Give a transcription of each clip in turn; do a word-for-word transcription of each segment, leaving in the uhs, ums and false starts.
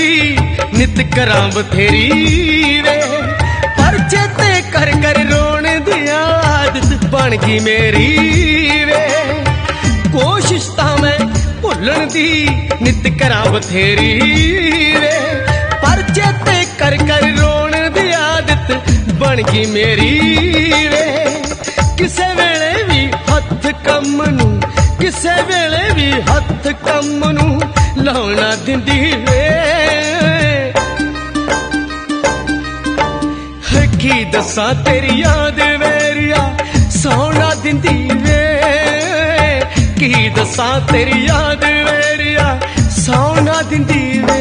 दी नित करां बथेरी वे, पर चेते कर कर रोण दी आदत बन गई मेरी वे। कोशिश तां मैं भुल्लण दी नित करां बथेरी वे, पर चेते कर कर रोण दी आदत बन गई मेरी वे। किसे वेले भी हथ कम नू, किसे वेले भी हथ कम नू लाउणा दिंदी वे। की दसां तेरी याद वेरिया सौना दिंदी वे, की दसां तेरी याद वेरिया सौना दिंदी वे।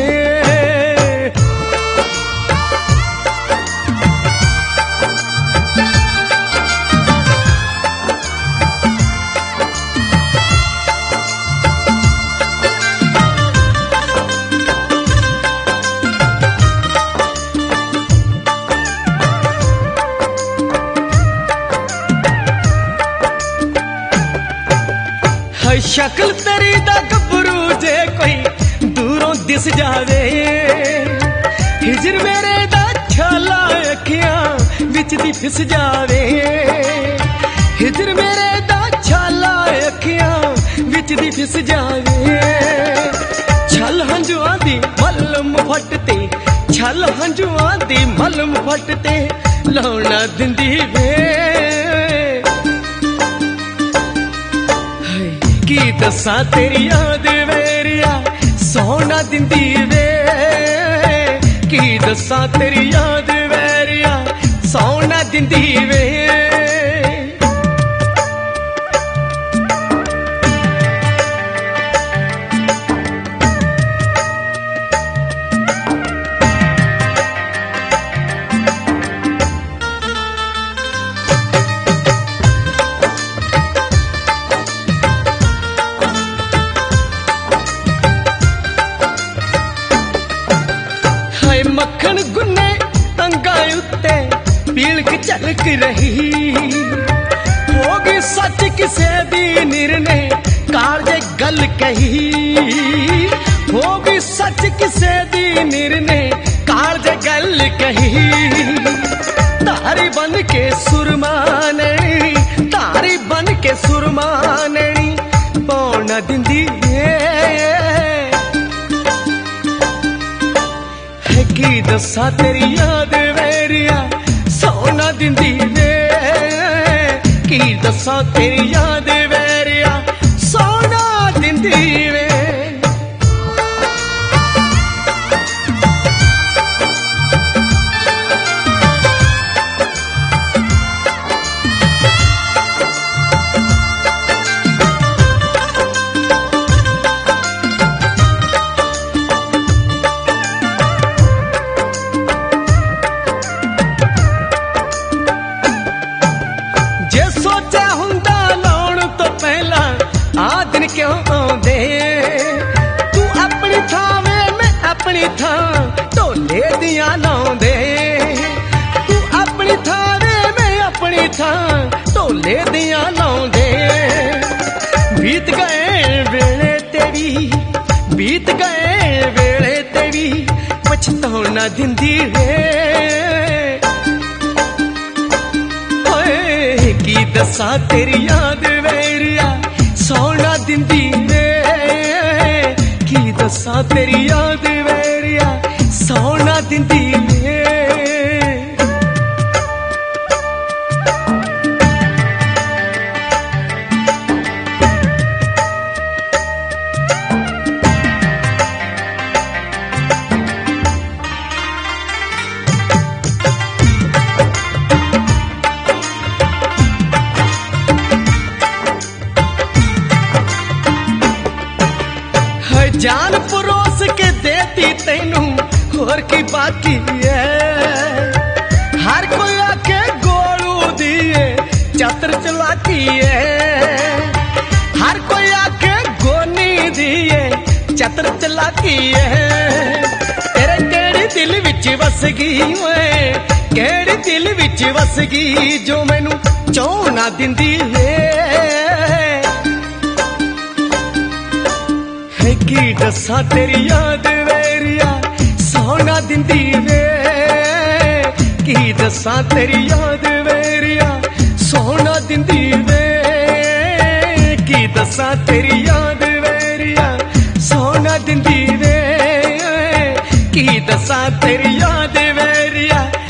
शक्ल तेरी दा गबरू जे कोई दूरों दिस जावे, हिजर मेरे दा छाला अखियां विच दी फिस जावे, हिजर मेरे दा छाला अखियां विच दी फिस जावे। छल हंजुआं दी मलम फटते, छल हंजुआं दी मलम फटते लाउणा दिंदी वे। की दसां तेरी याद वेरिया सौना दिंदी वे, की दसां तेरी याद वेरिया सौना दिंदी वे। मक्खन गुन्ने अंगा उत्ते पीलक झलक रही, होगी सच किसे दी निरने कारजे गल कही, होगी सच किसे दी निरने कारजे गल कही। तारी बन के सुरमाननी, तारी बन के सुरमाननी पौना दिंदी की दसां तेरी याद वेरिया सौना दिंदी वे, की दसां तेरी याद वेरिया सौना दिंदी वे। क्यों आंदे तू अपनी थावे मैं अपनी थां ढोले दियां लाउंदे, तू अपनी थावे मैं अपनी थां ढोले दियां लाउंदे। बीत गए वेले तेरी, बीत गए वेले तेरी पछताउणा दिंदी वे। ओए की दसां तेरी याद वेरिया सौना दिंदी वे, की दसां तेरी याद वेरिया सौना दिंदी वे। जान परोस के देती तैनू होर की बाकी है, हर कोई आके गोलू दिए चतर चलाकी है, हर कोई आके गोनी दिए चतर चलाकी है। तेरे केड़ी दिल विच वस गई ओए, केड़ी दिल विच वस गई जो मैनू चौना दिंदी है। की दसां तेरी याद वेरिया दिंदी वे की दसा तेरी याद वेरिया सोना दिंदी वे की दसा तेरी याद वेरिया सोना दिंदी वे की दसा तेरी याद वेरिया